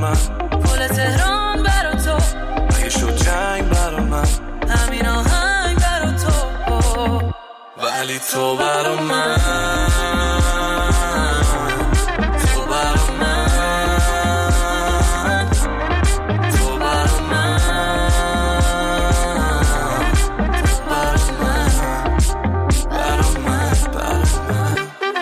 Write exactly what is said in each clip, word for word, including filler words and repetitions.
من، پل تهران برا تو، اگه شد جنگ برا من، همین آهنگ برا تو، ولی تو برا من، تو برا من، تو برا من، تو برا من، برا من، برا من.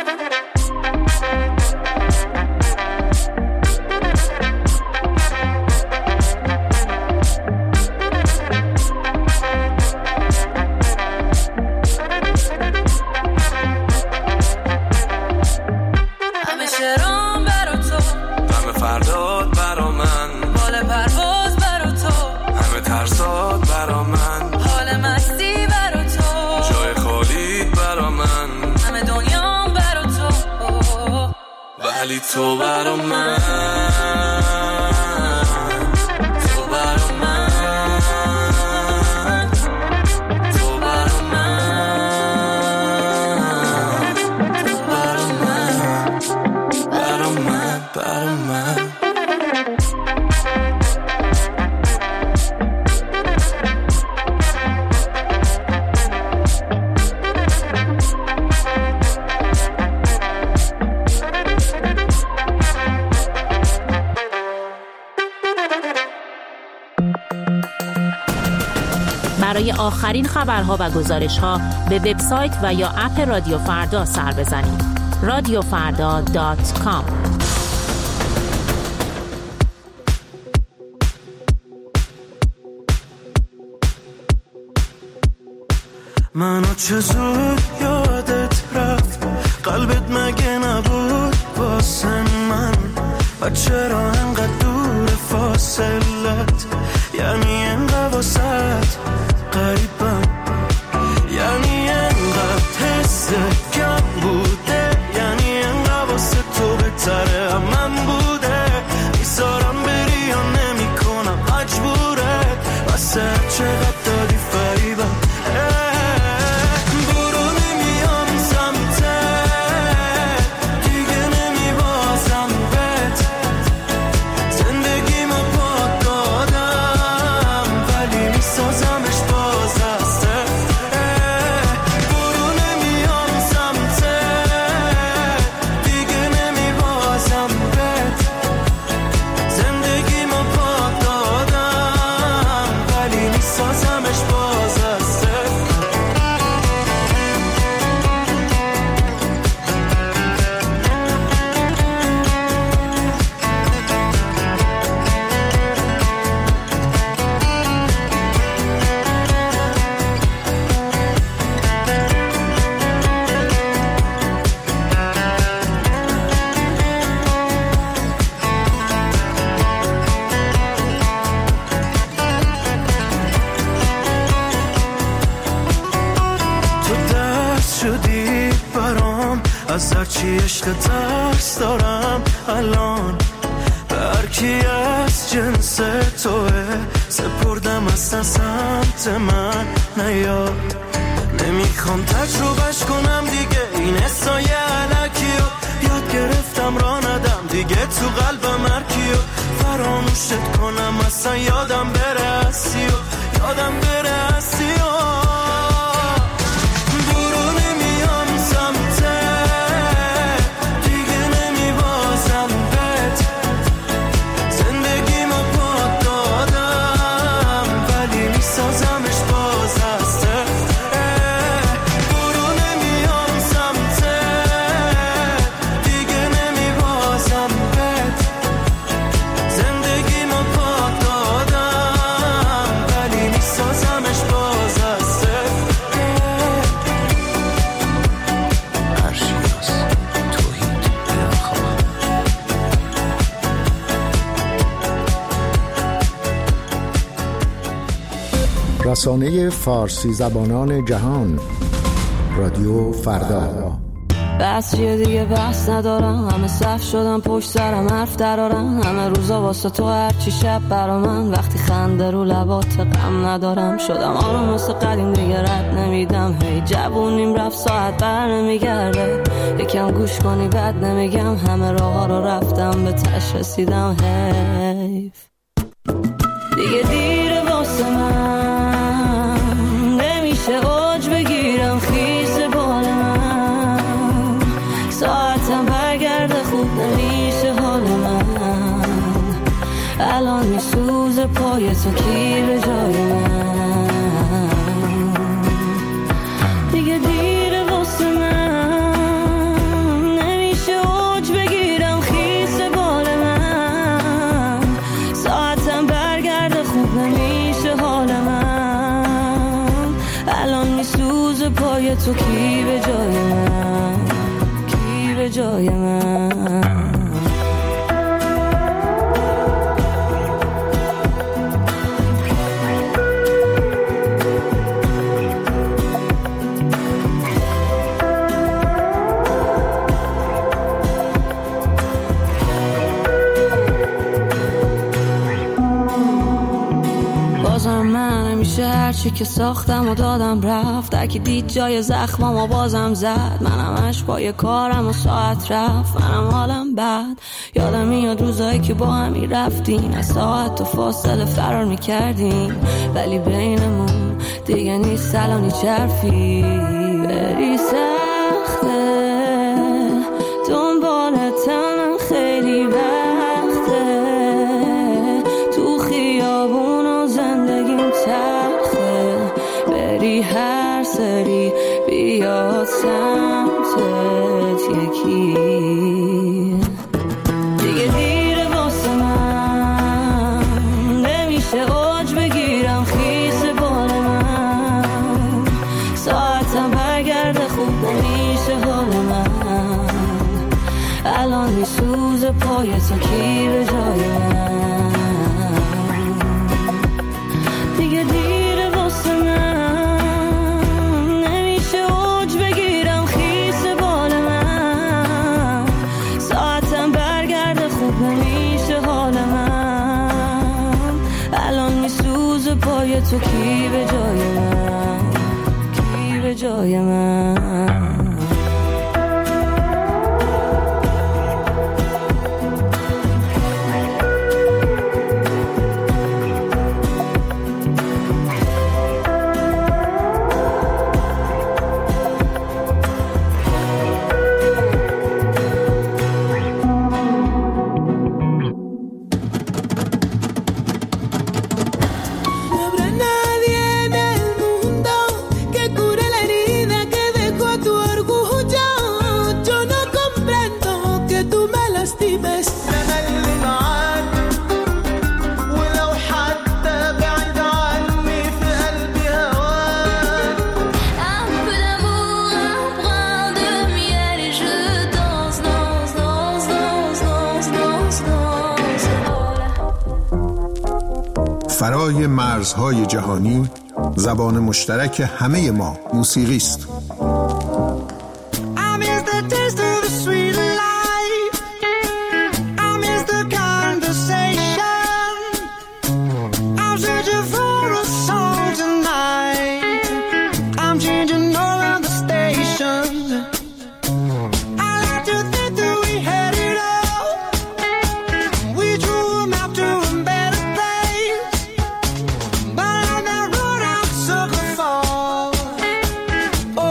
ولی تو برا من، تو برا من، تو برا من، تو برا من، برا من، برا من. برای آخرین خبرها و گزارش‌ها به وبسایت و یا اپ رادیو فردا سر بزنید. رادیو فردا دات کام. منو چه زود یادت رفت، قلبت مگه نبود واسه من، و چرا انقدر دور فاصلت، یعنی انقدر واسط قریبم، یعنی انقدر حس کم بوده، یعنی انقدر واسه تو بهتره هم من بوده، میذارم بری یا نمی کنم مجبوره، واسه چقدر دادی فریبم، برو نمیام سمتت، دیگه نمیبازم بهت، زندگیمو پاک دادم ولی میسازمش باز از صفر، برو نمیام سمتت، دیگه نمیبازم بهت، زندگیمو پاک دادم ولی میسازمش باز از صفر. تو دست شدی برام، از هرچی عشق ترس دارم الان، برکی از جنس توه، سپردم اصلا سمت من نیاد، نمیخوام تجربهش کنم دیگه این حسای علکیو، یاد گرفتم را ندم دیگه تو قلبم هرکیو، فراموشت کنم اصلا یادم بره هستیو، یادم بره هستیو، برو نمیام سمتت، دیگه نمیبازم بهت، زندگیمو پاک دادم ولی میسازمش باز از صفر، برو نمیام سمتت، دیگه نمیبازم بهت، زندگیمو پاک دادم ولی میسازمش باز از صفر. عرشیاس توحید پیامخواه. رسانه فارسی زبانان جهان، رادیو فردا. بس چیه دیگه بس ندارم، همه صف شدم پشت سرم حرف درارن، همه روزا واسه تو هرچی شب برا من، وقتی خنده رو لبات غم ندارم، شدم آروم واسه قدیم دیگه رد نمیدم، هی جوونیم رفت ساعت بر نمیگرده، یکم گوش کنی بد نمیگم، همه راه رو رفتم به تش رسیدم، حیف دیگه دیره واسه من، نمیشه اوج بگیرم خیس بال من، ساعتم برگرده خوب نمیشه حال من، الان میسوزه پای تو کی به جای من، دیگه دیره واسه من، نمیشه اوج بگیرم خیس بال من، ساعتم برگرده خوب نمیشه حال من، الان میسوزه پای تو کی به جای من، کی به جای من. هرچی که ساختم و دادم رفت، درکی دید جای زخمم و بازم زد، منم همش پای کارم و ساعت رفت، منم حالم بد، یادم میاد روزایی که با همی رفتیم، از ساعت و فاصله فرار میکردیم، ولی بینمون دیگه نیست الانی چرفی، بری سخته دنبالتم خیلی وقته، تو خیابون و زندگیم تلخه، بری هر سری بیاد سمتت یکی، دیگه دیره واسه من، نمیشه اوج بگیرم خیس بال من، ساعتم برگرده خوب نمیشه حال من، الان میسوزه پای تو کی به جای من، دیگه دیره واسه من، نمیشه اوج بگیرم خیس بال من، ساعتم برگرده خوب نمیشه حال من، الان میسوزه پای تو کی به جای من، کی به جای من. فرای مرزهای جهانی، زبان مشترک همه ما موسیقی است. Oh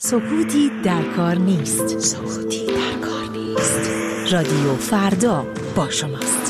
سکوتی در کار نیست. سکوتی در کار نیست. رادیو فردا با شماست.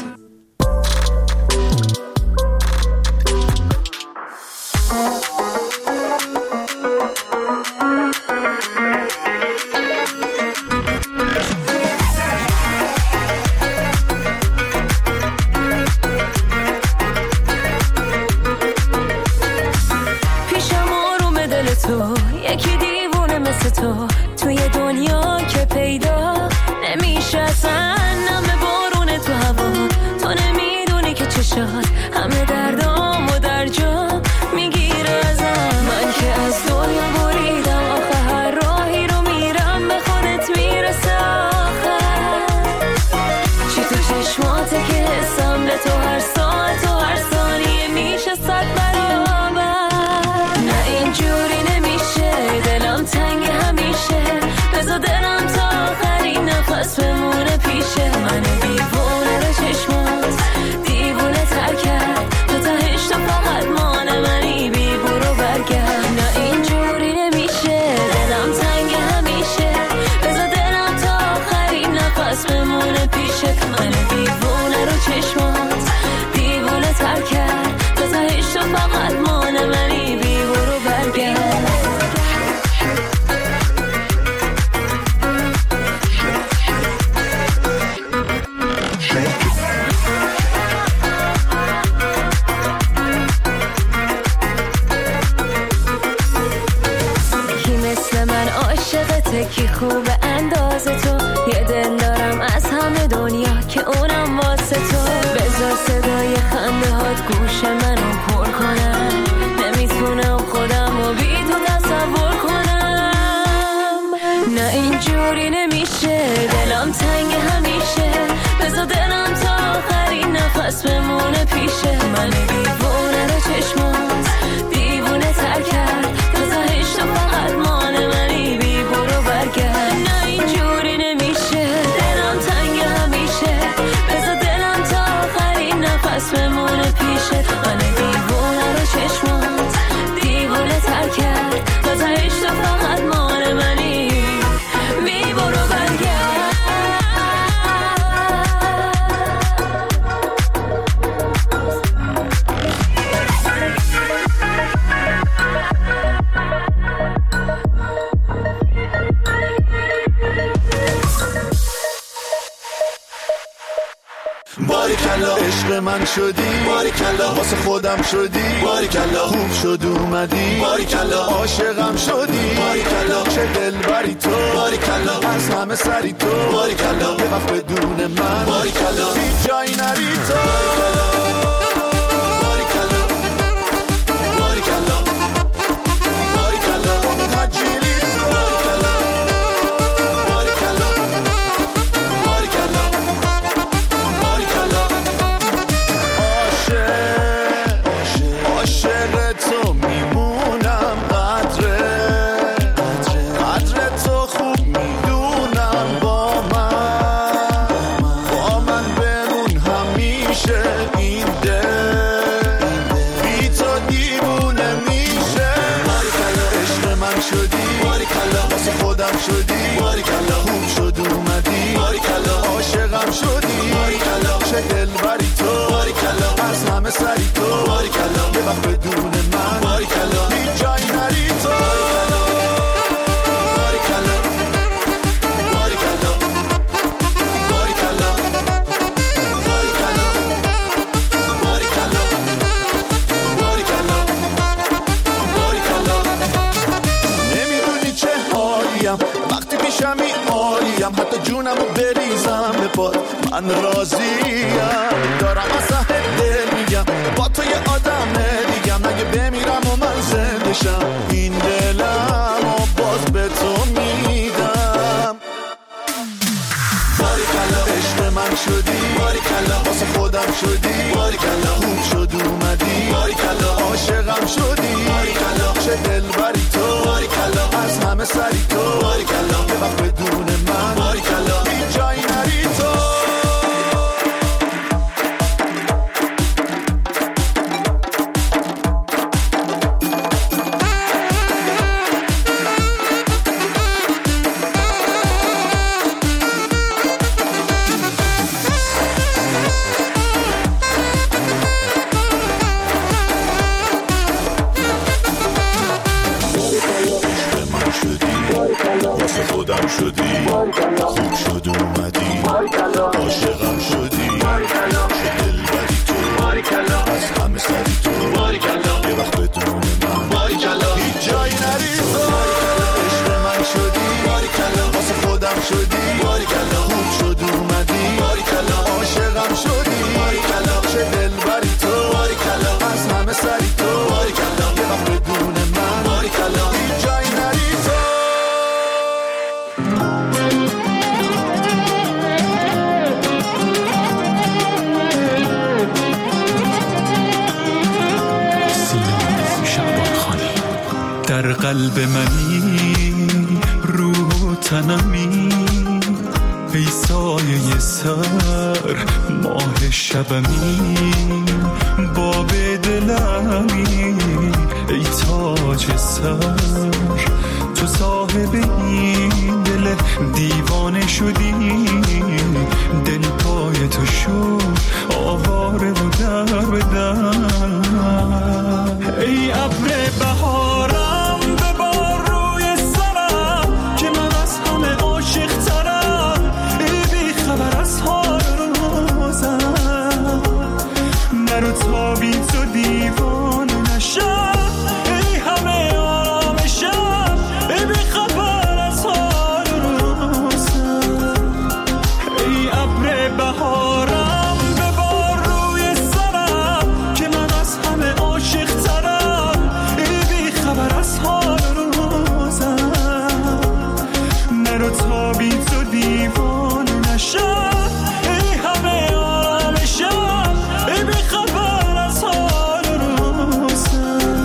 شدی باریکلا واسه خودم شدی باریکلا خوب شد اومدی باریکلا عاشقم شدی باریکلا چه دلبری تو باریکلا از همه سری تو باریکلا یه وقت بدون من باریکلا هیچ جایی نری تو باریکلا باریکلا باریکلا حجیلی باریکلا باریکلا باریکلا باریکلا عاشق تو میمونم قدر قدر تو خوب میدونم با من با من بمون همیشه این دل بی تو دیوونه میشه باریکلا عشق من شدی باریکلا واسه خودم شدی باریکلا خوب شد اومدی باریکلا عاشقم شدی باریکلا چه دلبری تو باریکلا از همه سری تو باریکلا یه وقت بدون من باریکلا هیچ جایی نری تو باریکلا باریکلا باریکلا باریکلا باریکلا باریکلا باریکلا نمیدونی چه حالیم وقتی پیشمی عالیم حتی جونمو بریزم به پات من راضیم دارم اصلا دل میگم با تو یه آدم دیگم اگه بمیرم و من زنده شم این دلم و باز به تو میدم باریکلا عشق من شدی باریکلا واسه خودم شدی باریکلا خوب شد اومدی باریکلا عاشقم شدی باریکلا چه دلبری تو باریکلا از همه سری تو باریکلا یه وقت بدون من باریکلا هیچ جایی نری تو عاشقم شدی خوب شد اومدی عاشقم شدی چه دل بری تو از همه سری تو یه وقت بدون من هیچ جایی نری تو عشق من شدی واسه خودم شدی خوب شد اومدی عاشقم شدی چه دل بری تو از همه سری تو یه وقت بدون من هیچ جایی نری تو در قلب منی روح و تنمی ای سایه سر ماه شبمی باب دلمی ای تاج سر تو صاحب این دل دیوانه شدی دل پای تو شد آواره و در بدن ای ابر بهارم ببار روی سرم که من از همه عاشق ترم ای بی خبر از حال روزم نرو تا بی تو دیوانه نشم ای همه آرامشم ای بی خبر از حال روزم ای ابر بهارم ببار روی سرم که من از همه عاشق ترم ای بی خبر از حال روزم نرو تا بی تو دیوانه نشم ای همه آرامشم ای بی خبر از حال روزم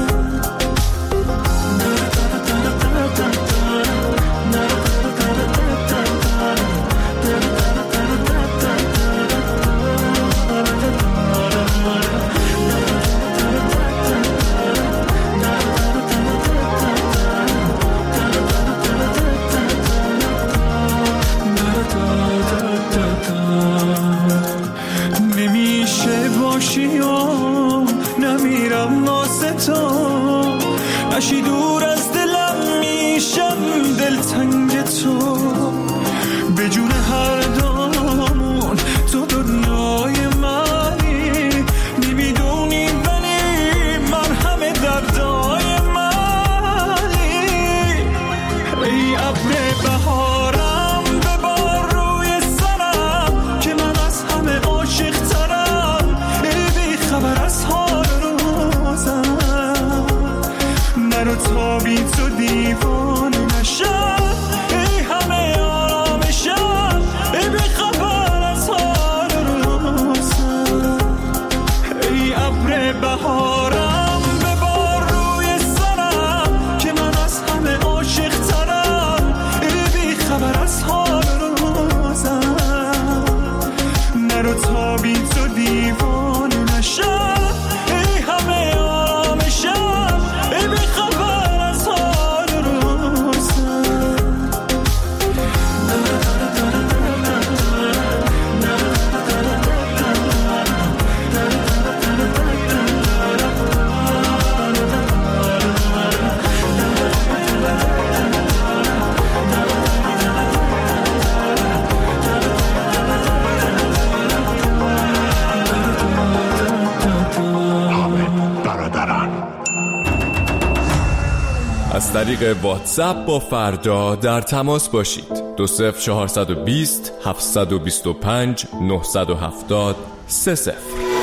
نمیشه باشی و نمیرم واسه تو اشی دور از دلم میشم دلتنگ تو به جون هر دامون تو دنیای منی نمیدونی ولی من همه دردای منی ای ابر بهارم ببار روی سرم که من از همه عاشق ترم ای بی خبر از حال روزم نرو تا بی تو دیوانه نشم ای همه آرامشم ای بی خبر از حال روزم ای ابر بهارم ببار روی سرم که من از همه عاشق ترم ای بی خبر از حال روزم نرو تا بی تو دیوانه نشم ای همه آرامشم ای بی خبر از حال روزم از طریق واتساپ با فردا در تماس باشید. دو صفر چهارصد و بیست هفتصد و بیست و پنج نهصد و هفتاد سه صفر.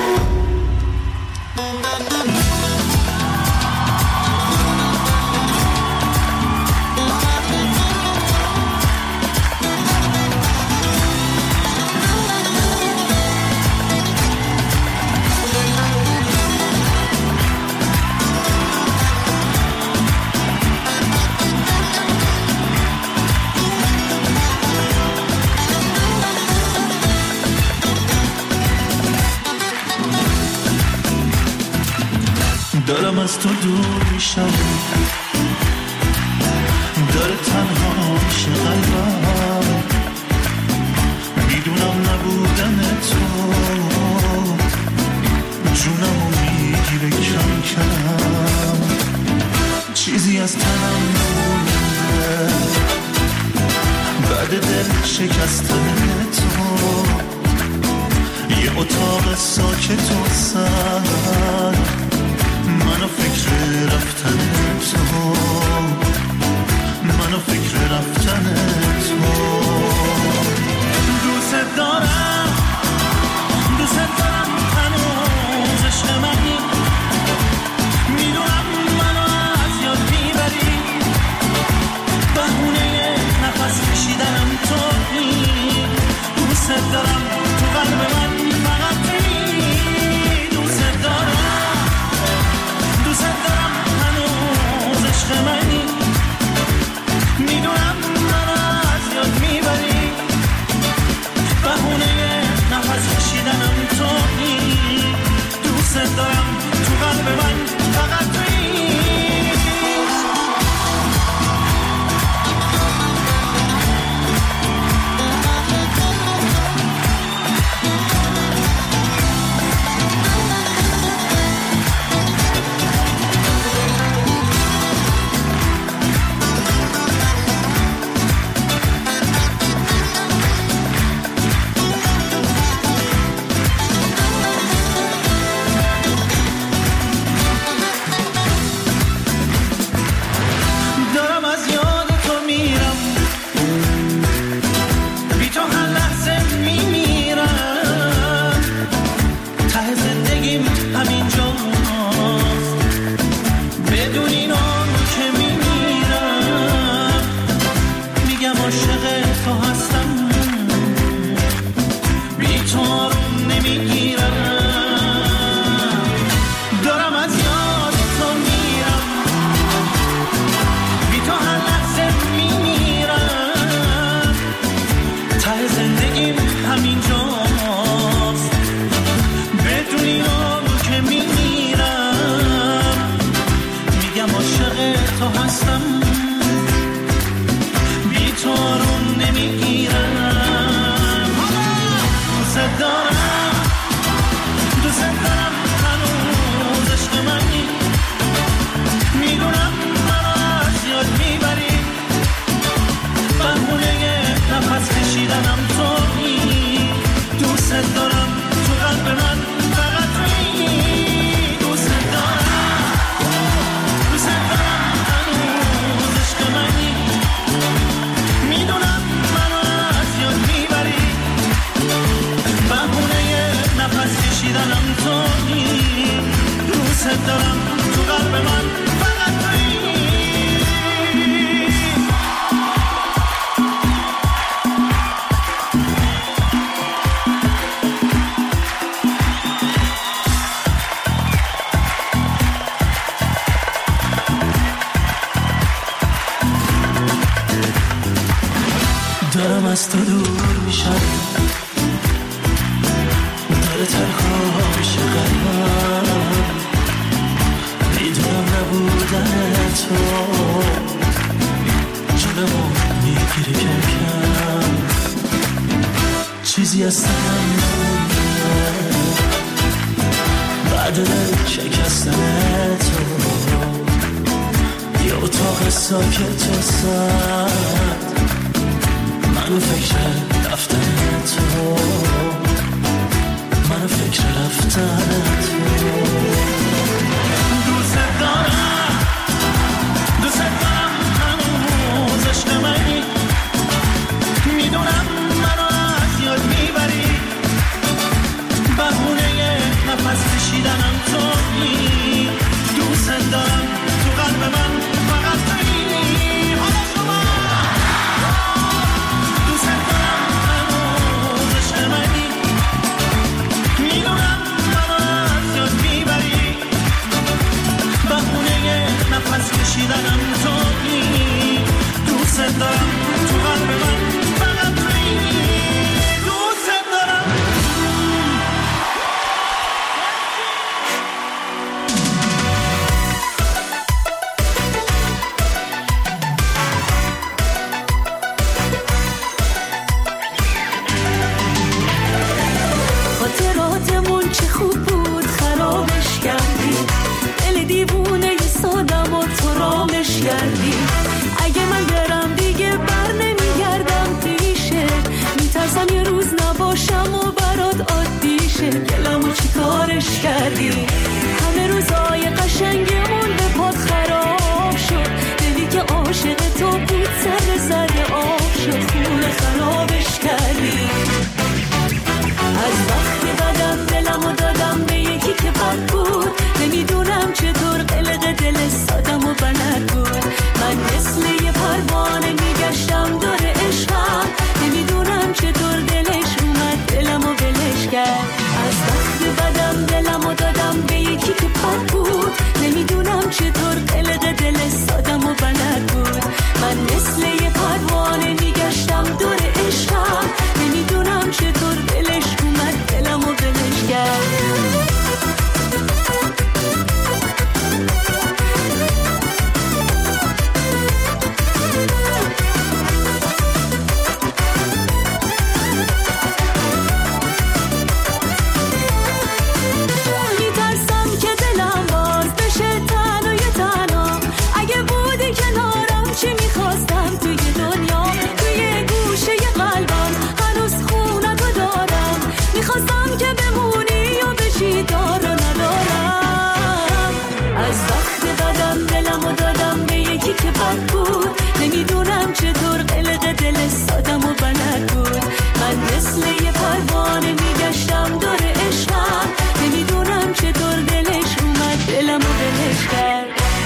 دارم از تو دور میشم داره تنها میشه قلبم میدونم نبودن تو جونمو میگیره کم کم چیزی از تنم نمونده بعد دل شکستن تو، یه اتاق ساکت و سرد، منو فکر رفتن تو، منو فکر رفتن تو. دوست دارم دوست دارم هنوز عشق منی، میدونم منو از یاد میبری، بهونه نفس کشیدنم تویی. دوست دارم تو قلب من فقط تویی. دوست دارم دوست دارم هنوز عشق منی، میدونم منو از یاد میبری، بهونه نفس کشیدنم تویی. دوست دارم تو قلب من فقط تویی. دارم از تو دور میشم، داره تنها میشه قلبم، میدونم نبودن تو جونمو میگیره کم کم، چیزی از تنم نمونده بعد دل شکستن تو، یه اتاق ساکت و سرد، منو فکر رفتن تو، منو فکر رفتن تو. دوست دارم دوست دارم هنوز عشق منی، میدونم منو از یاد میبری، بهونه نفس کشیدنم تویی. دوست دارم تو قلب من فقط تویی. حالا شما نفس کشیدنم تویی. دوست دارم تو قلب من فقط تویی. دوست دارم. خاطراتمون چه خوب بود خرابش کردی، دل دیوونه سادم و تو رامش کردی. اگه من برم دیگه بر نمیگردم دیگه، ذره ذره آب شد خونه خرابش کردی. از وقتی بدم دلمو دادم به یکی که بد بود، نمیدونم چطور قلق دل سادم و بلد بود. من مثل یه پروانه میگشتم دور عشقم، نمیدونم چطور دلش اومد دلمو بلش کرد. از وقتی بدم دلمو دادم به یکی که بد بود، نمیدونم چطور قلق دل سادم و بلد بود. من مثل یه پروانه میگشتم دور عشقم، نمیدونم چطور دلش اومد دلمو بلش کرد. که بد بود، نمیدونم چطور قلق دل سادم و بلد بود. من مثل یه پروانه میگشتم دور عشقم، نمیدونم چطور دلش اومد دلمو بلش کرد.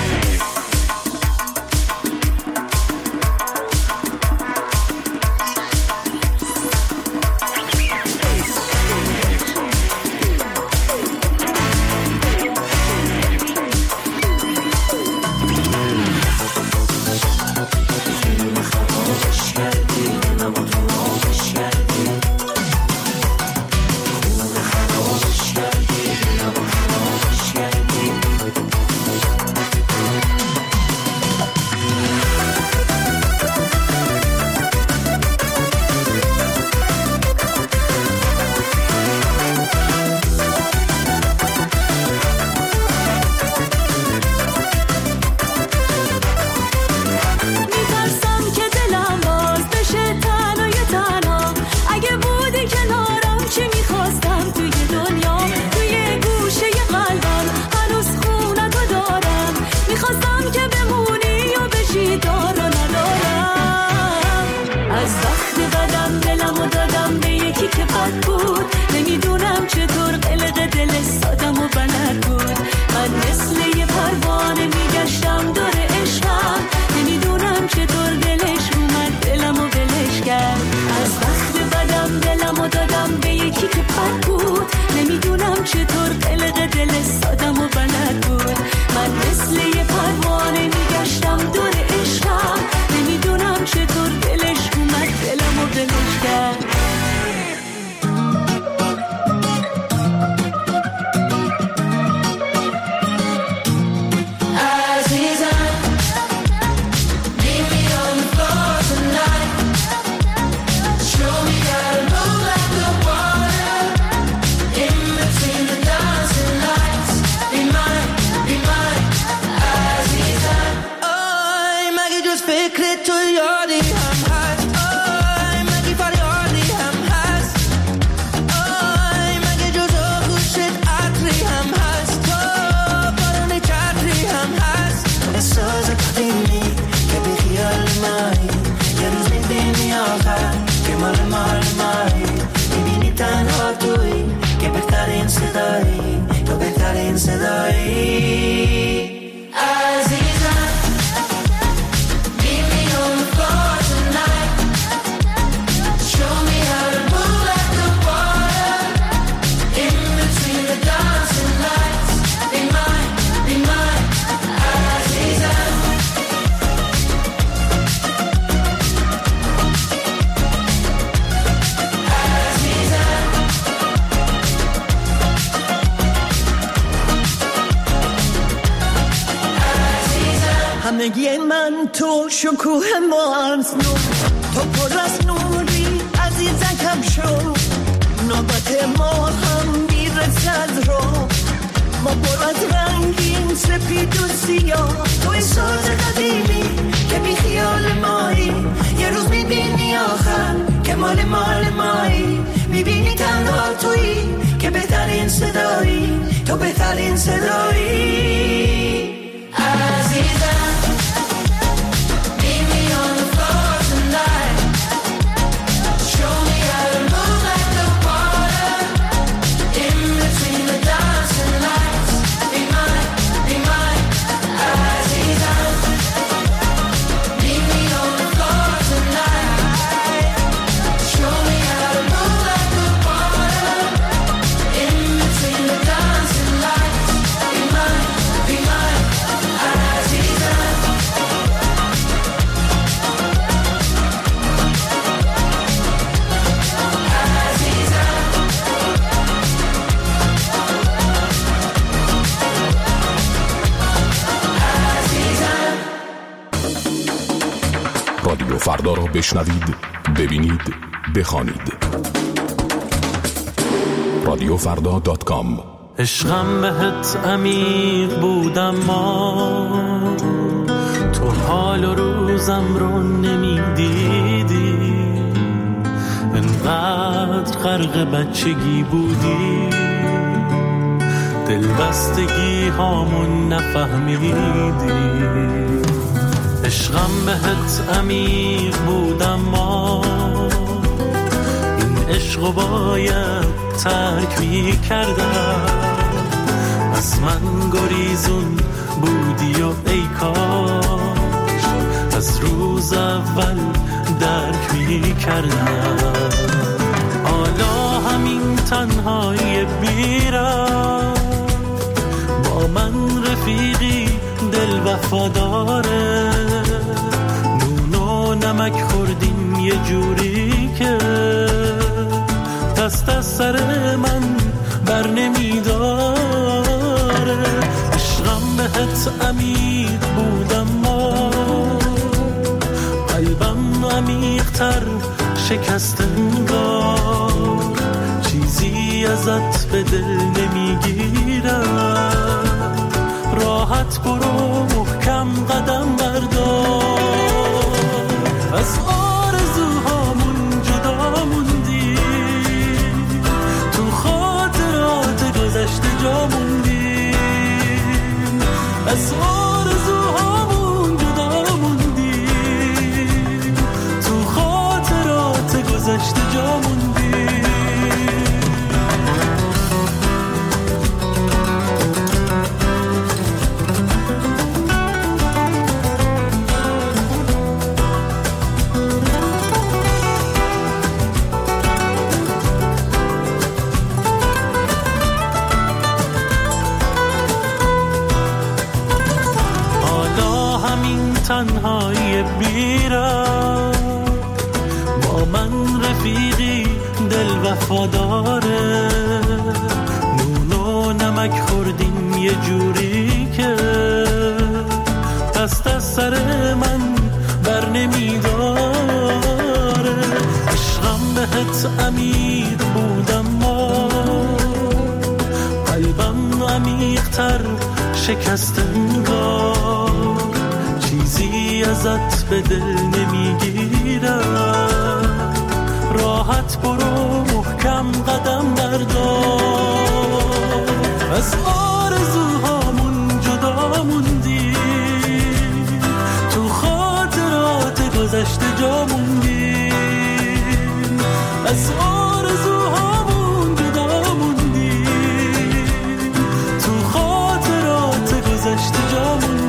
همگی من تو شکوه مارس نو، تو پر از نوری عزیزم کم شو. نوبت ما هم میرسد رو، ما پر از رنگین سپید و سیاه. توی ساز قدیمی که بی خیال مایی، یه روز میبینی آخر که مال مال مایی. میبینی تنها تویی که بهترین صدایی، تو بهترین صدایی. عزیزم Meet me on the floor رادیو فردا را بشنوید، ببینید، بخوانید. رادیو فردا دات کام. عشقم بهت عمیق بودم، ما تو حال و روزم رو نمیدیدی، انقدر غرق بچگی بودی، دلبستگی هامون نفهمیدی. عشقم بهت عمیق بودم، ما این عشقو باید ترک می کردم، از من گریزون بودی و ای کاش از روز اول درک می کردم. حالا همین تنهای بیرم، با من رفیقی دل وفاداره، نون و نمک خوردیم یه جوری که دست از سر من بر نمیداره. عشقم بهت عمیق بودم، ما قلبم عمیق‌تر شکست انگار، چیزی ازت به دل نمیگیرم، راحت برو محکم قدم بردار. از آرزوهامون جدا موندی، تو خاطرات گذشته جا موندی، از آرزوهامون جدا موندی، تو خاطرات گذشته جا موندی. تنهای بیرم، با من رفیقی دل وفاداره، نون و نمک خوردیم یه جوری که دست از سر من بر نمیداره. عشقم بهت عمیق بودم، ما قلبم عمیق‌تر شکست انگار، چیزی ازت به دل نمیگیرم، راحت برو محکم قدم بردار. از آرزوهامون جدا موندی، تو خاطرات گذشته جا موندی، از آرزوهامون جدا موندی، تو خاطرات گذشته جا موندی.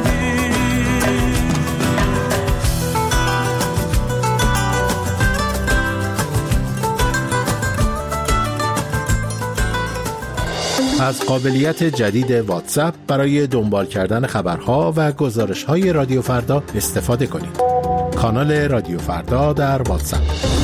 از قابلیت جدید واتساپ برای دنبال کردن خبرها و گزارش‌های رادیو فردا استفاده کنید. کانال رادیو فردا در واتساپ.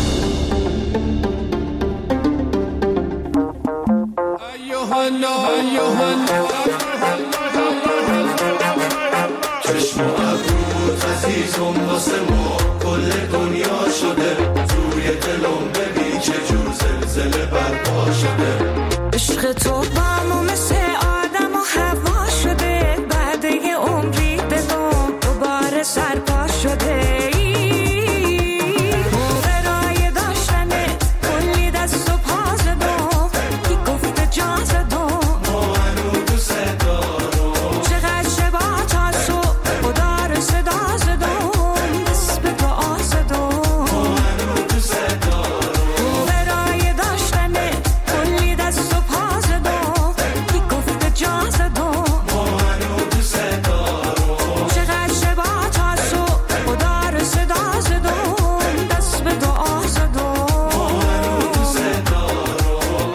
چشم و ابروت عزیزم واسه ما کل دنیا شده، توی دلم ببین چه جور زلزله برپا شده. عشق تو با مثل آدم و هوا شده، بعد یه عمری به دم دوباره سرپا شده. برای داشتنت کلی دست و پا زدم، کی گفته جا زدم، ما هنو دوست دارم، چقدر شبا تا صبح خدا رو صدا زدم، دست به دعا زدم، ما هنو دوست دارم. برای داشتنت کلی دست و پا زدم، کی گفته جا زدم، ما هنو دوست دارم، چقدر شبا تا صبح خدا رو صدا زدم، دست به دعا زدم، ما هنو دوست دارم.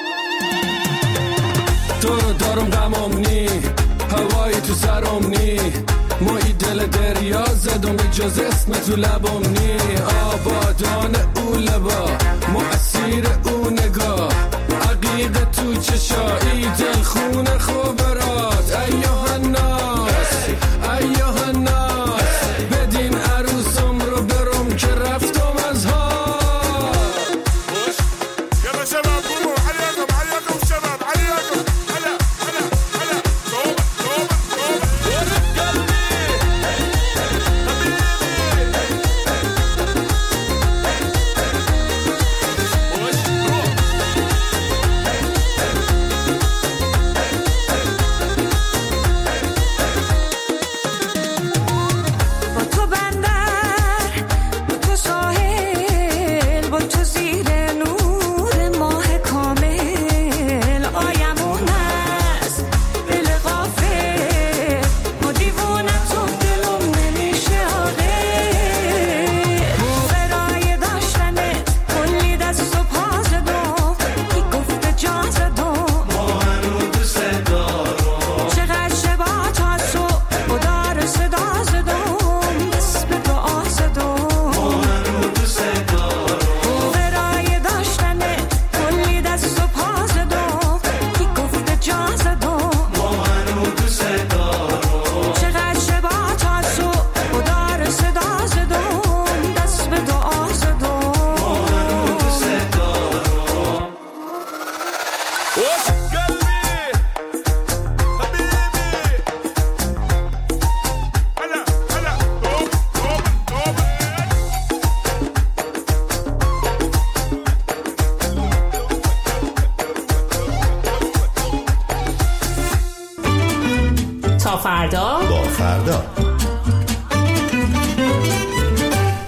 تو رو دارم غمم نی، هوای تو سرم نی، ما ای دل دریا زدم جز اسم تو لبم نی. آبادان او لبا، ما اسیر او نگاه، عقیق تو چشایی، دل خون خوبرات. ایوه الناس ایوه الناس، بدین عروسم رو برم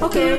اوکی.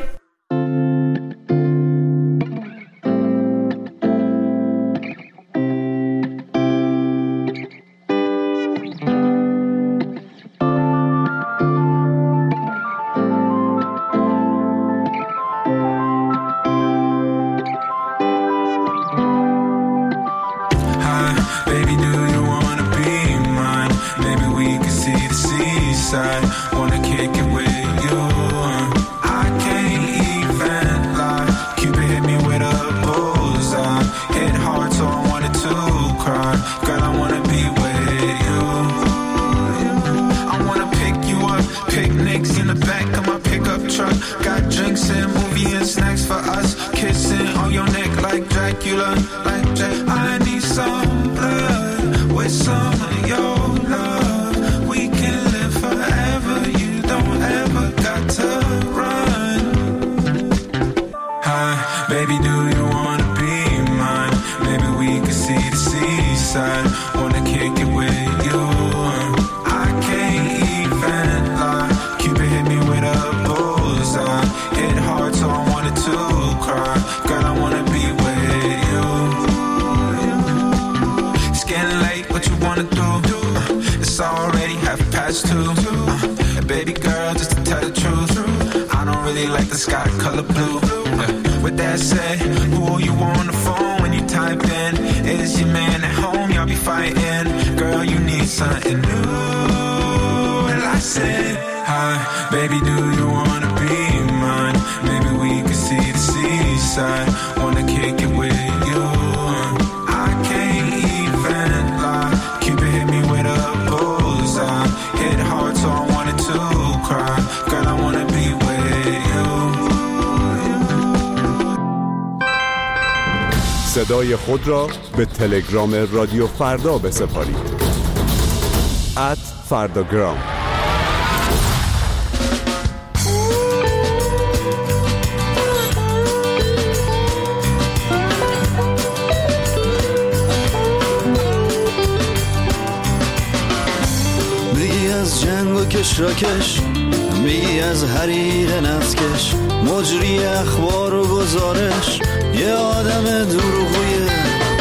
صدای خود را به تلگرام رادیو فردا بسپارید. ات فرداگرام. میگی از جنگ و کشراکش، میگی از حریق نفتکش، مجری اخبار و گزارش، یه آدم دروغویه.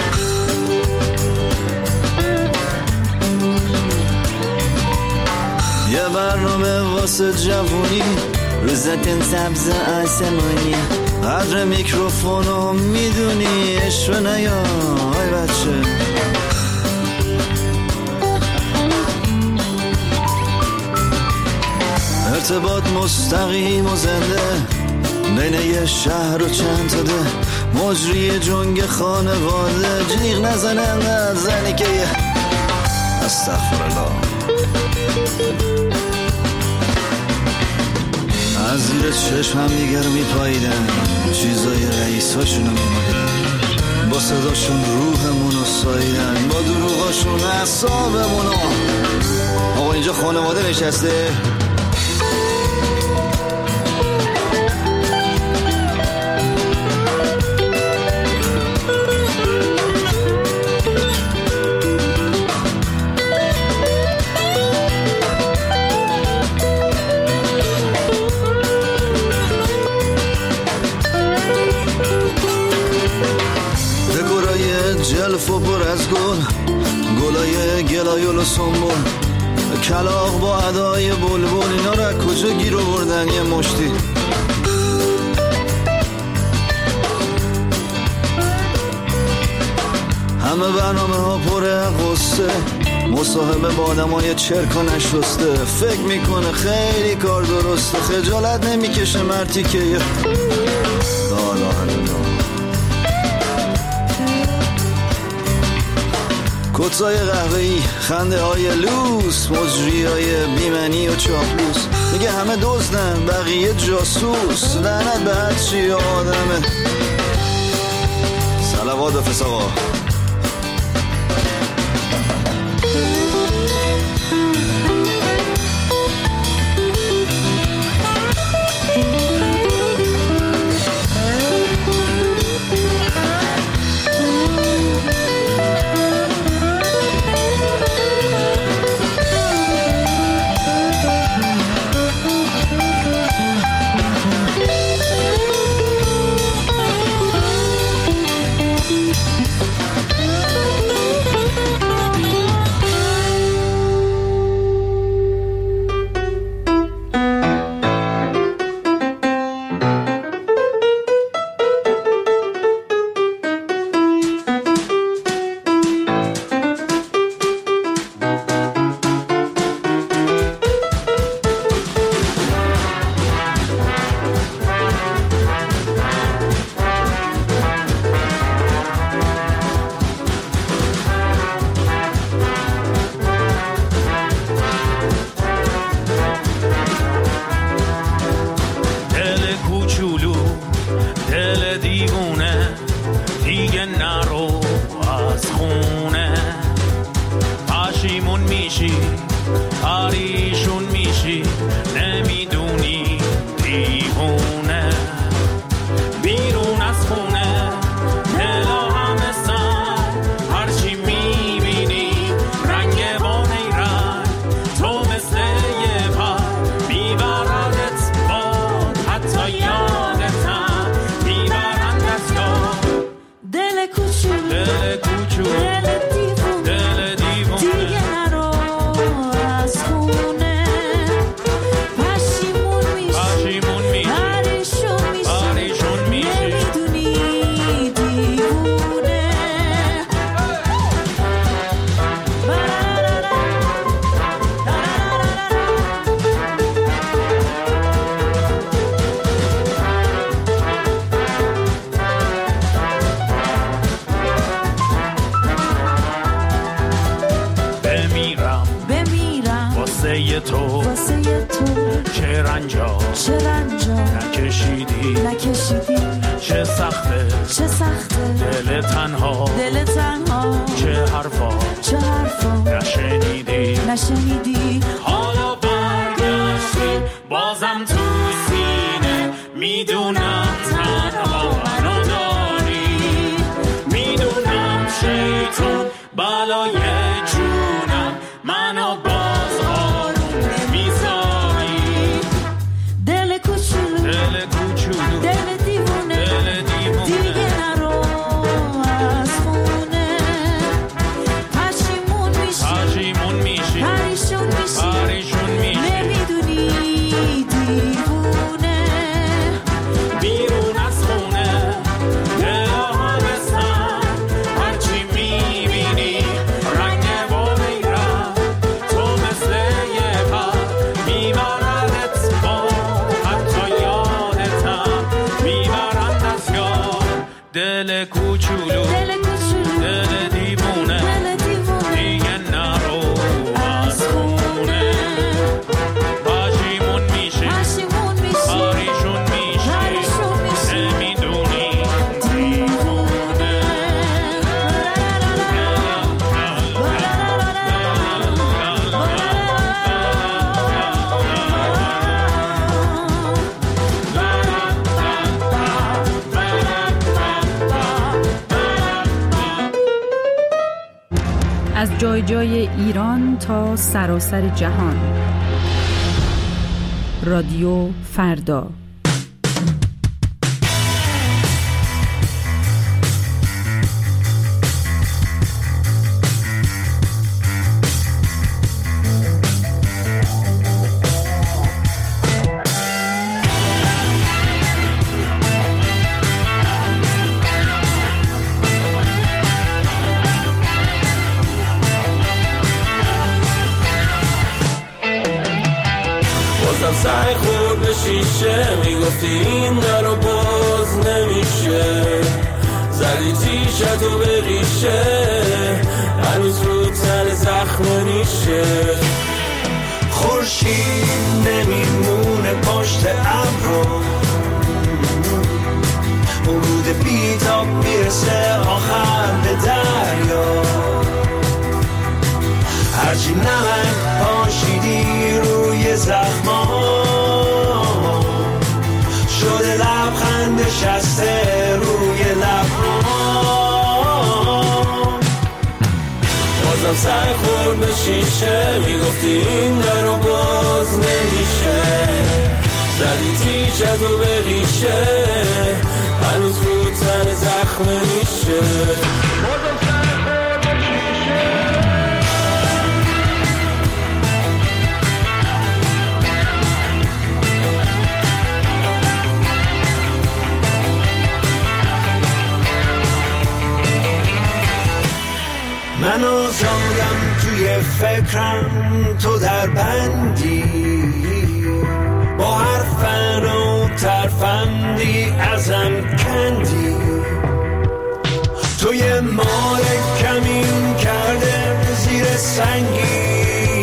یه برنامه واسه جوونی روزتن سبز آسمانی، قدر میکروفونو میدونی عشق نیا های بچه. ارتباط مستقیم و زنده بین یه شهر و چند تا ده، مجری جنگ خانواده، جیغ نزنن زنی که یه استغفرالله از زیر چشم هم دیگر میپاییدن، چیزای رئیس هاشونو میمادن، با صداشون روحمونو ساییدن، با دروغاشون اعصابمونو. آقا اینجا خانواده نشسته، جلف و پر از گل، گلای گلایول و سنبول، کلاغ با ادای بلبل، اینا را کجا گیر آوردن یه مشتی. همه برنامه ها پر قصه، مصاحبه با آدم های چرک و نشسته، فکر میکنه خیلی کار درسته، خجالت نمیکشه مرتی که یه لالا کتای قهوه‌ای، خنده های لوس، مجری های بیمنی و چاپلوس، میگه همه دزدن بقیه جاسوس، لعنت به هر چی آدمه. صلوات و فساقا. نکشیدی نکشیدی چه سخته چه سخته دل تنها دل تنها چه حرفا چه حرفا نشنیدی نشنیدی حالا برگشتی بازم تو سینه میدونم تنها منو داری میدونم شیطون بلای جونم منو باز آروم نمیذاری دل کوچولو دل کوچولو دل دیوونه دل دیوونه دیگه نرو از خونه پشیمون میشی پشیمون میشی پریشون میشی پریشون میشی نمیدونی دیوونه بیرون از خونه دل آبستن هرچی میبینی رنگ و میرم تو مثل یه پر میبردت با حتی یادتم میبرند از یاد دل کوچولو دل کوچولو دل دیوونه دل دیوونه دیگه نرو از خونه پشیمون میشی پشیمون میشی پریشون میشی پریشون میشی نمیدونی دیوونه از جای جای ایران تا سراسر جهان. رادیو فردا. سعی خورد به شیشه میگفتی این درو باز نمیشه زدی تیشتو به ریشه هنوز رو تن زخم نیشه خورشید نمیمونه پشت ابرو ورود بیتاب میرسه آخر به دریا هرچی نمک پاشیدی روی زخما شده لبخند نشسته روی لبها بازم سعی خورد به شیشه میگفتی این درو باز نمیشه زدی تیشتو به ریشه هنوز رو تن زخم نیشه بازم سعی خورد به شیشه منو زادم توی فکرم تو در بندی با هر فن و ترفندی ازم کندی توی مال کمین کرده زیر سنگی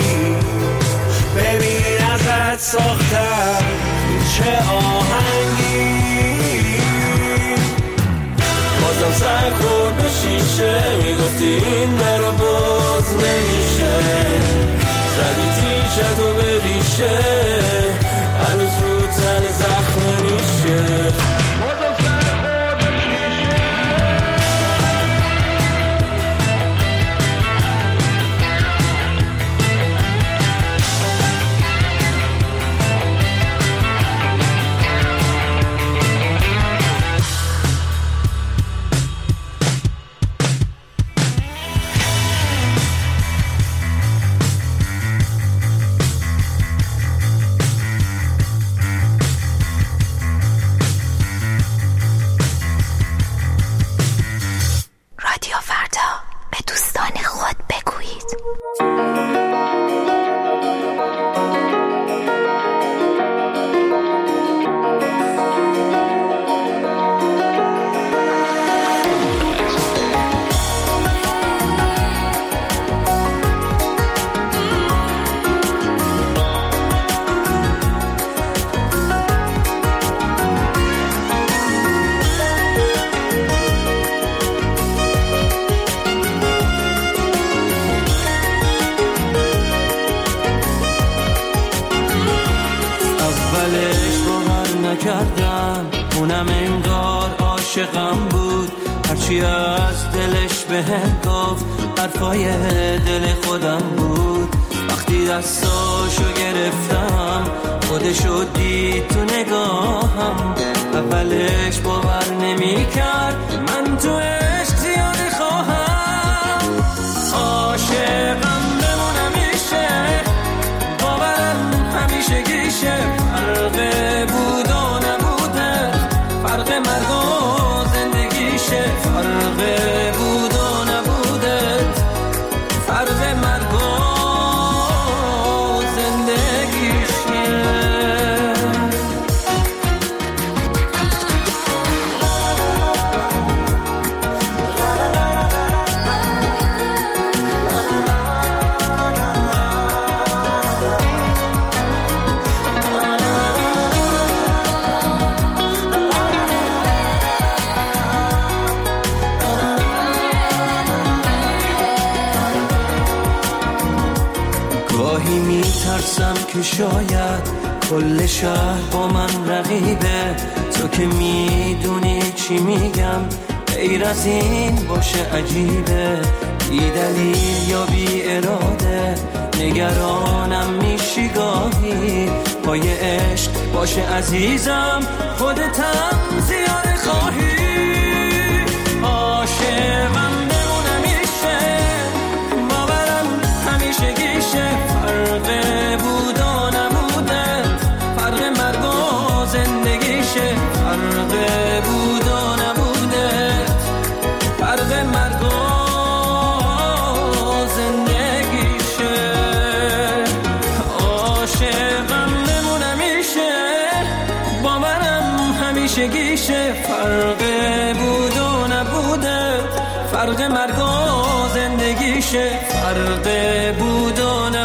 ببین ازت ساختم چه آهنگی بازم سعی خورد به شیشه میگفتی این درو باز نمیشه زدی تیشتو به ریشه هنوز رو تن زخم نیشه بازم سعی خورد به شیشه کردم، اونم انگار عاشقم بود، هرچی از دلش بهم گفت حرفای دل خودم بود. وقتی دستاشو گرفتم خودشو دید تو نگاهم، اولش باور نمی کرد من تو عشق زیاده خواهم. عاشقم بمونم میشه، باورم همیشه گیشه، فرق بود و نبوده، فرق مرگ و زندگیشه، فرق بود و نبوده، فرق مرگ و ترسم که شاید کل شهر با من رقیبه، تو که میدونی چی میگم، غیر از این باشه عجیبه، بی دلیل یا بی اراده نگرانم میشی گاهی، پای عشق باشه عزیزم خودتم زیاده خواهی. عاشقم بمونم میشه، باورم همیشه گیشه، فرق بود و نبوده، فرق مرگ و زندگیشه، فرق بود و نبوده، فرق مرگ و زندگیشه. عاشقم بمونم میشه، باورم همیشه گیشه، فرق بود و نبوده، فرق مرگ و زندگیشه، فرق بود و نبوده.